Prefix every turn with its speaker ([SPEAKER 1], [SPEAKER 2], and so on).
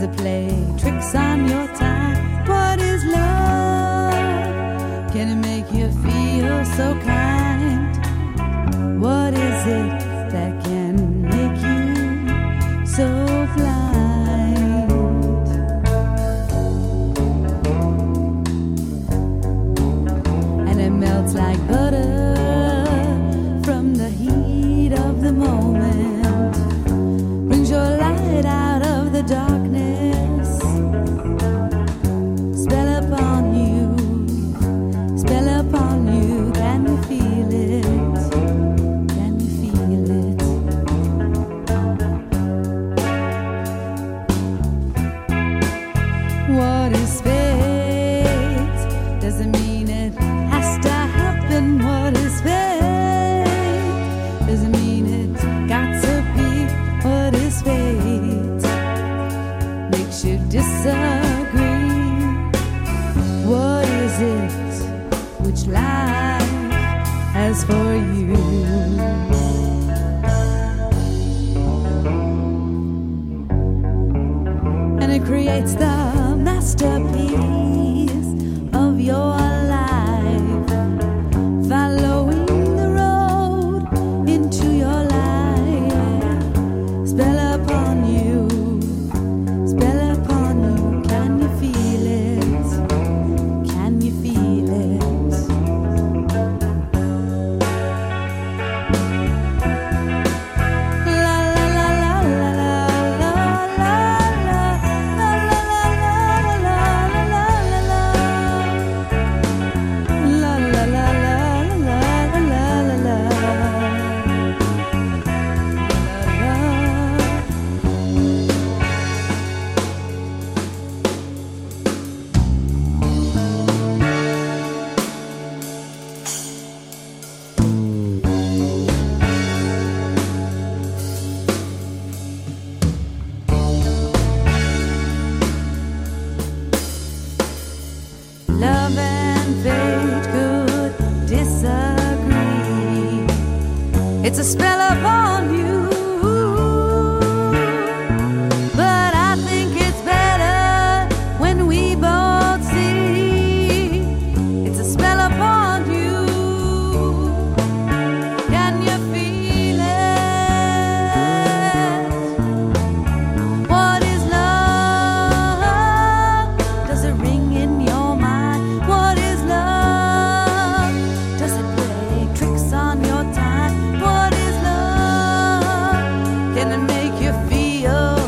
[SPEAKER 1] it play tricks on your time? What is love? Can it make you feel so kind? What is it that can make you so blind? And it melts like butter from the heat of the moment, brings your light out of the darkness. Spell upon you, spell upon you. Can you feel it? Can you feel it? What is fate? Doesn't mean it has to happen. What is fate? Doesn't mean it got to be. What is fate? Makes you disagree. What is it which life has for you? And it creates the masterpiece of your life, following the road into your life. Spell upon you, spell upon you. Can you feel it? Can you feel it? La la la la la la la la la la la la la la la la la. Love and fate could disagree. It's a spell upon you, but I think it's better when we both see it's a spell upon you. Can you feel it? What is love? Does it ring in your mind? What is love? Does it play tricks on your time? What is love? Can it make you feel